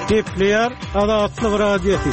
Kepler Azatlyk Radiosu.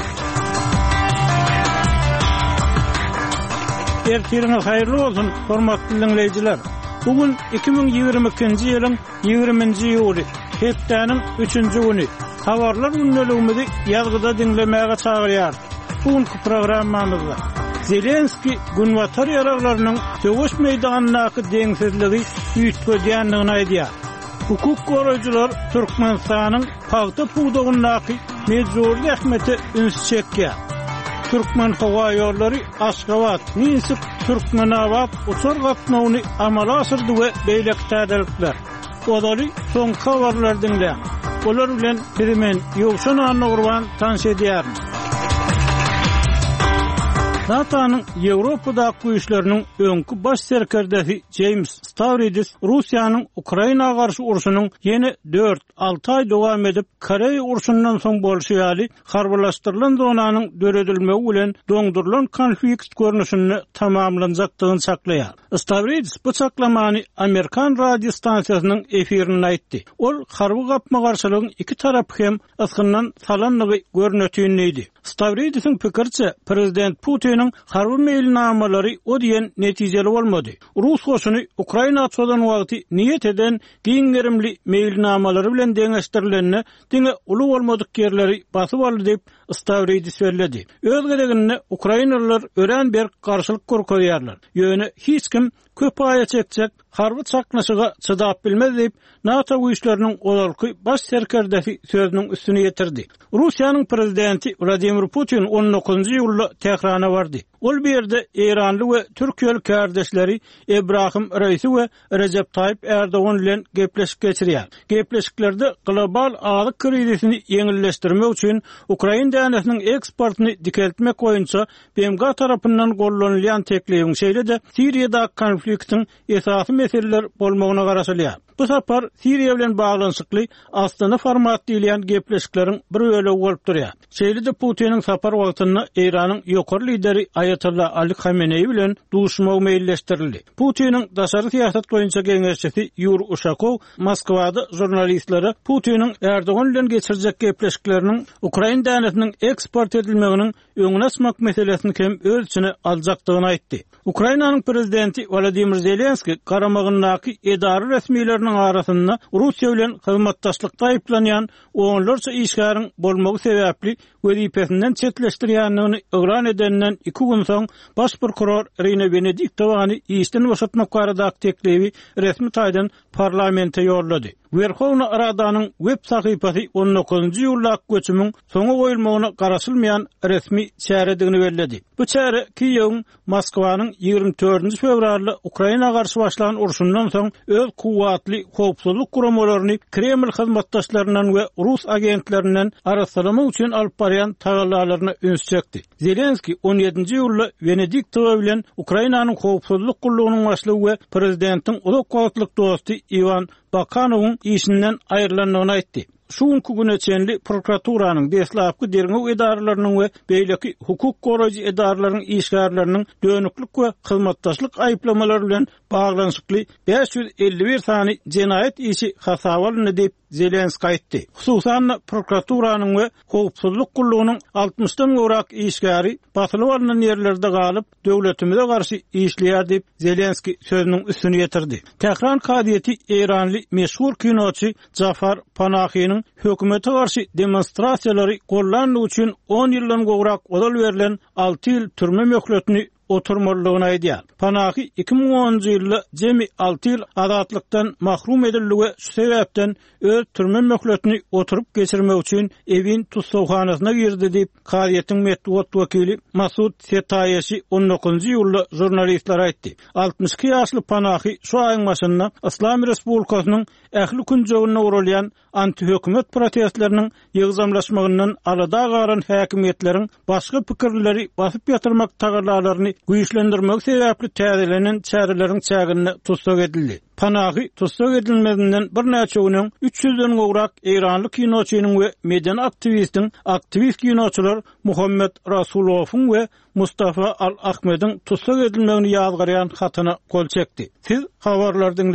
Ertiriniz hayırlı olsun, hormatly dinleyijiler. Bugün 2022-nji ýylyň 20-nji ýuly, hepdeniň 3-nji güni. Habarlar gündäligimizi ýazgyda dinlemäge çagyrýar. Bugünkü programmamyzda Zelenski günwatar ýaraglarynyň döwüş meýdanynaky deňsizligi üýtgeýändigini aýdýar. Hukuk goraýjylar Türkmenistanyň pagta puwdugyndaky mejburly ähmeti üns çekýär. Türkmen hawa ýollary Aşgabat, Minsk, Türkmenabad uçar gatnawyny amala asyrdy we beýlek täzelikler. Olary soňky habarlar dinleýär. Olar bilen bizimen ýogşan anagurban tanış edýär. NATO'nun Ýewropada güýçleriniň öňkü baş serkerdesi James Stavridis Russiýanyň Ukraina garşy urşunyň ýene 4-6 aý dowam edip Koreýa urşundan soň bolşeýaly harbylaşdyrylan zonanyň döredilmegi bilen doňdurulan konflikt görnüşini tamamlanjakdygyny saklaýar. Stavridis bu saklamany Amerikan radio stansiýasynyň efirinde aýtdy. Ol harby gapma garşylygyň iki tarapy hem ysgyndan salanlygy görnetýänidi. Stavridisiň pikirçe prezident Putin'in harby meýilnamalary o diýen netijeli bolmady. Rus goşuny Ukraina atsadan wagty niýet eden giňerimli meýilnamalary bilen deňeşdirilenine diňe uly bolmadyk ýerleri basyp aldy diýip Stavridis söyledi. Öz geleginde Ukrainalılar ören bir garşylyk görkezýärler. Ýöne hiç kim köp aýa çekjek harby çaknaşyga çydap bilmez diýip NATO güýçleriniň olarky baş serkerdesi sözüniň üstüne ýetirdi. Russiýanyň prezidenti Vladimir Putin 19-njy ýylda Tehrana bardy. Ol berde İranly we Türkiýeli kardeşleri Ebrahim Reisi we Recep Tayyip Erdoğan bilen gepleşik geçirýär. Gepleşiklerde global azyk krizisini ýeňilleşdirmek üçin Ukraina dänesiniň eksportyny dikeltmek boýunça BMG tarapyndan gollanylýan teklibiň şeýle-de Siriýada konfliktiň esasy meseleler bolmagyna garaşylýar. Bu sapar Siriýa bilen baglanşykly Astana format diýilen gepleşikleriň bir bölegi bolup durýar. Şeýle-de Putiniň sapar wagtyny Iranyň ýokary lideri Ayatollah Ali Khamenei bilen duşmagy meýilleşdirildi. Putiniň daşary siýasat boýunça geňeşçisi Yuri Ushakov Moskwada jurnalistlere Putiniň Erdoğan bilen geçirjek gepleşikleriniň Ukraina dänesiniň eksport edilmeginiň öňüne açmak meselesini hem öz içine aljakdygyny aýtdy. Ukrainanyň prezidenti Volodymyr Zelenski garamagyndaky edara resmiýetleriniň arasynda Russiýa bilen hyzmatdaşlykda aýplanýan onlarça işgäriň bolmagy sebäpli wezipesinden çetleşdirýändigini öwran edenden 2 gün soň baş prokuror Irina Venediktowany işden boşatmak barada teklibi resmi taýdan parlamente ýollady. Verhovna Radanyň web sahypasy 19-njy ýyllaky göçümiň soňa goýulmagyna garaşylmaýan resmi çäredigini bellädi. Bu çäre Kiýewiň Moskwanyň 24-nji fevralda Ukraina garşy başlanan urşundan soň öz kuwatly howpsuzlyk guramalaryny Kreml hyzmatdaşlaryndan we Rus agentlerinden arasalamak üçin alyp barýan tagallalaryna üns çekdi. Zelenski 17-nji ýylda Venediktowa bilen Ukrainanyň howpsuzlyk gullugynyň başlygy we prezidentiň uzak wagtlyk dosty Ivan Bakanowyň işinden aýrylandygyny aýtdy. Şuňky güne çenli prokuraturasyň deslapky derňew edaralarynyň we beýleki hukuk goraýjy edaralarynyň işgärleriniň dönüklik we hyzmatdaşlyk aýplamalary bilen baglanyşykly 551 sany jenaýet işi hasablandy diýip Zelenski aýtdy. Hususan prokuraturasyň we howpsuzlyk gullugynyň 60-dan gorak işgäri basylyp alynan ýerlerde galyp döwletimize garşy işleýär diýip Zelenski sözüniň üstüne ýetirdi. Tehran kadiýeti Eranly meşhur kinoçy Jafar Panahiýanyň hökümete garşy demonstrasiýalary gollandygy üçin 10 ýyldan gowrak odal berilen 6 ýyl türme möhletini oturmalygyny aýdýar. Panahy 2010-njy ýylda jemi 6 ýyl azatlykdan mahrum edildi we şu sebäpden öz türme möhletini oturup geçirmek üçin evin tutsawhanasyna girdi diýip kadiýetiň medeniýet wekili Masud Setaýeşi 19-njy ýylda jurnalistlere aýtdy. 62 ýaşly Panahy şu aýyň başynda Islam Respublikasynyň ähli künjegine urulýan anti-hökümet protestleriniň ýygzamlaşmagyndan alada garan häkimetleriň başga pikirleri basyp ýatyrmak tagarlalaryny güýçlendirmek sebäpli täzelenen çäreleriň çägine tutsak edildi. Panahy tutsak edilmedinden bir näçe günden 300-den gowrak Eranly kinoçynyň we media aktivist kinoçylar Muhammed Rasulowyň we Mustafa Al-Ahmediň tutsak edilmegini ýazgarýan hatyna gol çekdi. Siz habarlardan